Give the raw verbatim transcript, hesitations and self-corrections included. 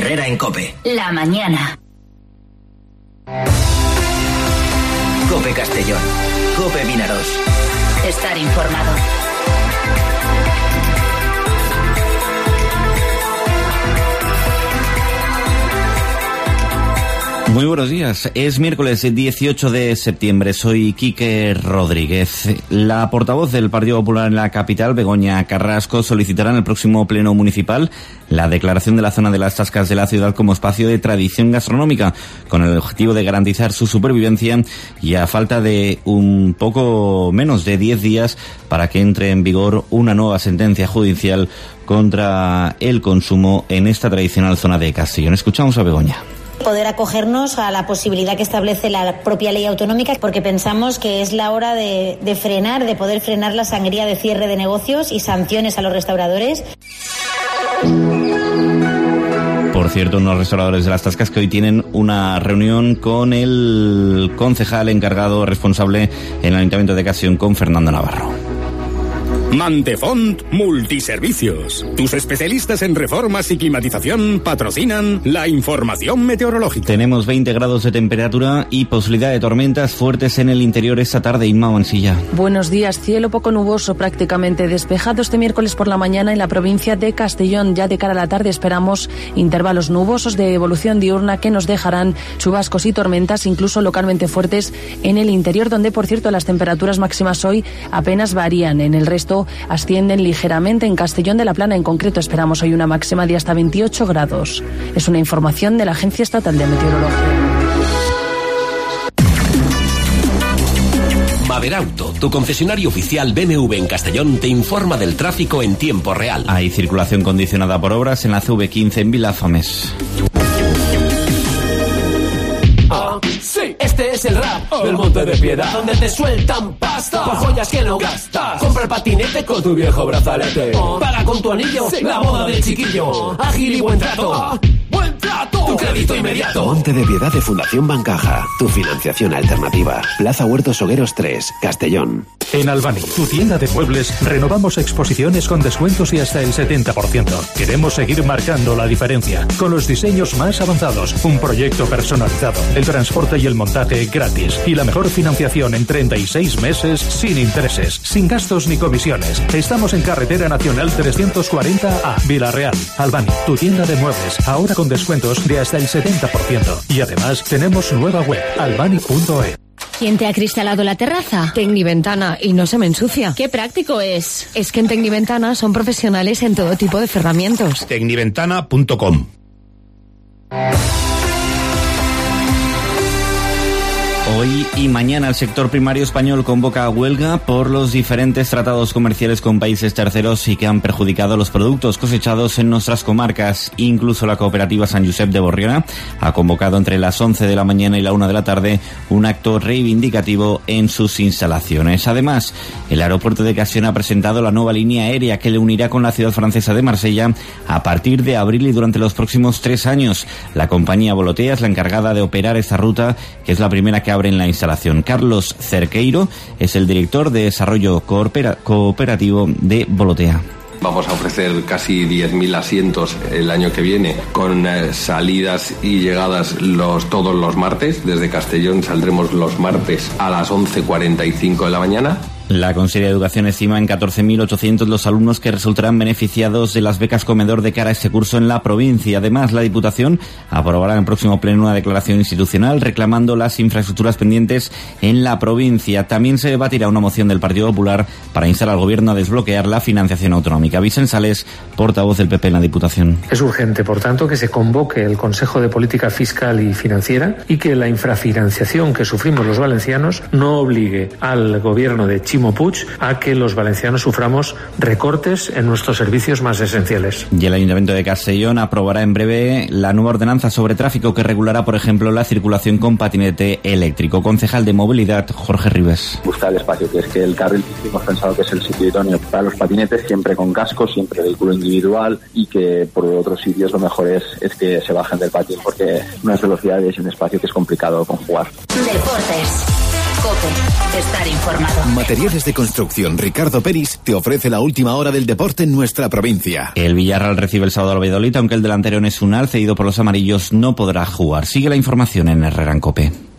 Herrera en COPE. La mañana. COPE Castellón. COPE Vinaros. Estar informado. Muy buenos días. Es miércoles dieciocho de septiembre. Soy Quique Rodríguez. La portavoz del Partido Popular en la capital, Begoña Carrasco, solicitará en el próximo pleno municipal la declaración de la zona de las Tascas de la ciudad como espacio de tradición gastronómica, con el objetivo de garantizar su supervivencia y a falta de un poco menos de diez días para que entre en vigor una nueva sentencia judicial contra el consumo en esta tradicional zona de Castellón. Escuchamos a Begoña. Poder acogernos a la posibilidad que establece la propia ley autonómica, porque pensamos que es la hora de, de frenar, de poder frenar la sangría de cierre de negocios y sanciones a los restauradores. Por cierto, unos restauradores de las Tascas que hoy tienen una reunión con el concejal encargado responsable en el Ayuntamiento de Castellón, con Fernando Navarro. Mantefont Multiservicios. Tus especialistas en reformas y climatización patrocinan la información meteorológica. Tenemos veinte grados de temperatura y posibilidad de tormentas fuertes en el interior esta tarde. Inma Mansilla. Buenos días. Cielo poco nuboso, prácticamente despejado este miércoles por la mañana en la provincia de Castellón. Ya de cara a la tarde esperamos intervalos nubosos de evolución diurna que nos dejarán chubascos y tormentas, incluso localmente fuertes en el interior, donde, por cierto, las temperaturas máximas hoy apenas varían. En el resto ascienden ligeramente. En Castellón de la Plana, en concreto, esperamos hoy una máxima de hasta veintiocho grados. Es una información de la Agencia Estatal de Meteorología. Maderauto, tu concesionario oficial B M W en Castellón, te informa del tráfico en tiempo real. Hay circulación condicionada por obras en la C V quince en Vilafames. Ah, sí, este es el rap oh. del Monte de Piedad, donde te sueltan pasta por joyas que no gastas. Compra el patinete con tu viejo brazalete. Oh. Paga con tu anillo sí. la boda del chiquillo. Oh. Ágil y buen trato. Oh. ¡Buen trato! Tu crédito inmediato. Monte de Piedad de Fundación Bancaja. Tu financiación alternativa. Plaza Huertos Hogueros tres, Castellón. En Albany, tu tienda de muebles, renovamos exposiciones con descuentos y hasta el setenta por ciento. Queremos seguir marcando la diferencia con los diseños más avanzados, un proyecto personalizado, el transporte y el montaje gratis y la mejor financiación en treinta y seis meses sin intereses, sin gastos ni comisiones. Estamos en Carretera Nacional trescientos cuarenta A, Villarreal. Albany, tu tienda de muebles, ahora con descuentos de hasta el setenta por ciento. Y además tenemos nueva web, albany punto e. ¿Quién te ha acristalado la terraza? Tecniventana, y no se me ensucia. ¡Qué práctico es! Es que en Tecniventana son profesionales en todo tipo de cerramientos. Tecniventana punto com. Hoy y mañana el sector primario español convoca a huelga por los diferentes tratados comerciales con países terceros y que han perjudicado los productos cosechados en nuestras comarcas. Incluso la cooperativa San Josep de Borriona ha convocado entre las once de la mañana y la una de la tarde un acto reivindicativo en sus instalaciones. Además, el aeropuerto de Castellón ha presentado la nueva línea aérea que le unirá con la ciudad francesa de Marsella a partir de abril y durante los próximos tres años. La compañía Volotea es la encargada de operar esta ruta, que es la primera que abre en la instalación. Carlos Cerqueiro es el director de desarrollo coopera- cooperativo de Volotea. Vamos a ofrecer casi diez mil asientos el año que viene, con eh, salidas y llegadas los todos los martes. Desde Castellón saldremos los martes a las once cuarenta y cinco de la mañana. La Consejería de Educación estima en catorce mil ochocientos los alumnos que resultarán beneficiados de las becas comedor de cara a este curso en la provincia. Además, la Diputación aprobará en el próximo pleno una declaración institucional reclamando las infraestructuras pendientes en la provincia. También se debatirá una moción del Partido Popular para instar al Gobierno a desbloquear la financiación autonómica. Vicente Sales, portavoz del P P en la Diputación. Es urgente, por tanto, que se convoque el Consejo de Política Fiscal y Financiera y que la infrafinanciación que sufrimos los valencianos no obligue al Gobierno de Chile Puig a que los valencianos suframos recortes en nuestros servicios más esenciales. Y el Ayuntamiento de Castellón aprobará en breve la nueva ordenanza sobre tráfico que regulará, por ejemplo, la circulación con patinete eléctrico. Concejal de Movilidad, Jorge Ribes. Buscar el espacio, que es que el carril hemos pensado que es el sitio idóneo para los patinetes, siempre con casco, siempre vehículo individual, y que por otros sitios lo mejor es, es que se bajen del patín porque unas velocidades y un espacio que es complicado conjugar. Deportes. COPE. Estar informado. Materiales de construcción Ricardo Peris te ofrece la última hora del deporte en nuestra provincia. El Villarreal recibe el sábado al Valladolid, aunque el delantero Nesunal, cedido por los amarillos, no podrá jugar. Sigue la información en Herrera en COPE.